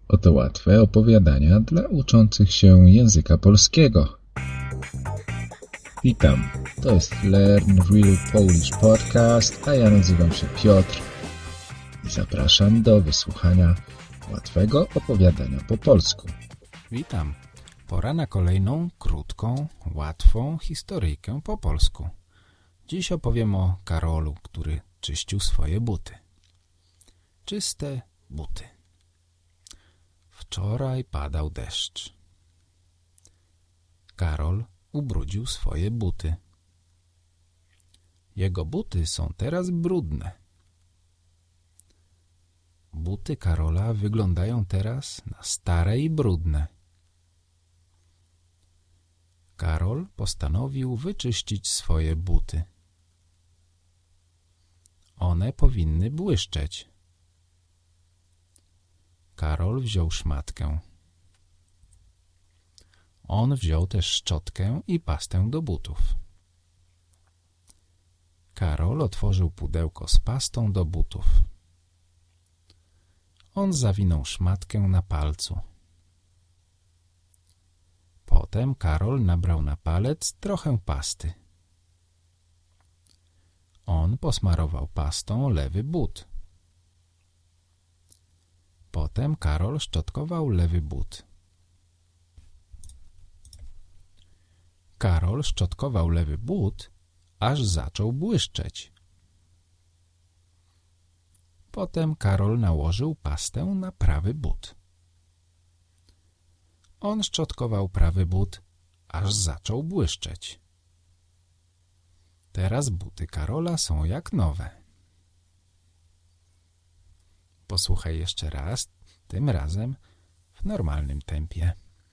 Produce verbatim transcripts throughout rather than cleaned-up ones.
Oto łatwe opowiadania dla uczących się języka polskiego. Witam, to jest Learn Real Polish Podcast, a ja nazywam się Piotr i zapraszam do wysłuchania łatwego opowiadania po polsku. Witam, pora na kolejną, krótką, łatwą historyjkę po polsku. Dziś opowiem o Karolu, który czyścił swoje buty. Czyste buty. Wczoraj padał deszcz. Karol ubrudził swoje buty. Jego buty są teraz brudne. Buty Karola wyglądają teraz na stare i brudne. Karol postanowił wyczyścić swoje buty. One powinny błyszczeć. Karol wziął szmatkę. On wziął też szczotkę i pastę do butów. Karol otworzył pudełko z pastą do butów. On zawinął szmatkę na palcu. Potem Karol nabrał na palec trochę pasty. On posmarował pastą lewy but. Potem Karol szczotkował lewy but. Karol szczotkował lewy but, aż zaczął błyszczeć. Potem Karol nałożył pastę na prawy but. On szczotkował prawy but, aż zaczął błyszczeć. Teraz buty Karola są jak nowe. Posłuchaj jeszcze raz, tym razem w normalnym tempie.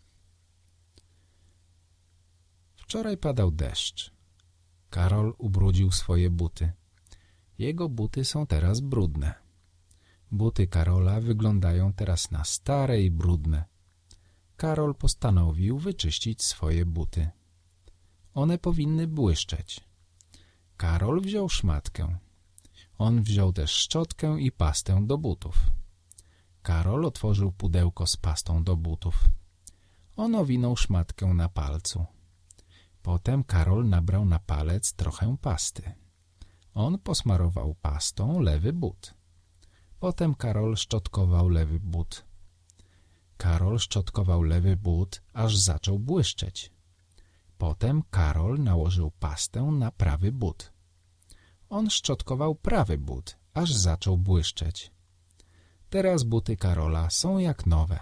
Wczoraj padał deszcz. Karol ubrudził swoje buty. Jego buty są teraz brudne. Buty Karola wyglądają teraz na stare i brudne. Karol postanowił wyczyścić swoje buty. One powinny błyszczeć. Karol wziął szmatkę. On wziął też szczotkę i pastę do butów. Karol otworzył pudełko z pastą do butów. On owinął szmatkę na palcu. Potem Karol nabrał na palec trochę pasty. On posmarował pastą lewy but. Potem Karol szczotkował lewy but. Karol szczotkował lewy but, aż zaczął błyszczeć. Potem Karol nałożył pastę na prawy but. On szczotkował prawy but, aż zaczął błyszczeć. Teraz buty Karola są jak nowe.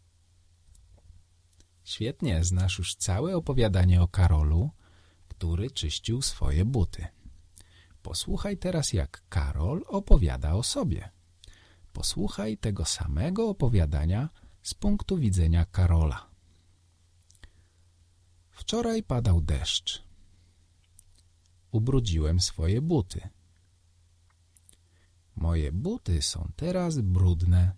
Świetnie, znasz już całe opowiadanie o Karolu, który czyścił swoje buty. Posłuchaj teraz, jak Karol opowiada o sobie. Posłuchaj tego samego opowiadania z punktu widzenia Karola. Wczoraj padał deszcz. Ubrudziłem swoje buty. Moje buty są teraz brudne.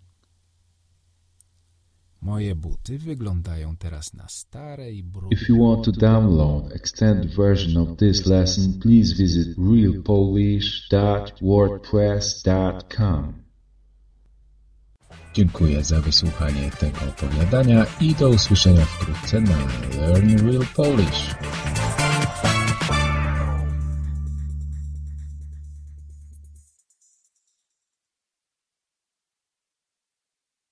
Moje buty wyglądają teraz na stare i brudne. If you want to download extended version of this lesson, please visit real polish dot wordpress dot com. Dziękuję za wysłuchanie tego opowiadania i do usłyszenia wkrótce na Learn Real Polish.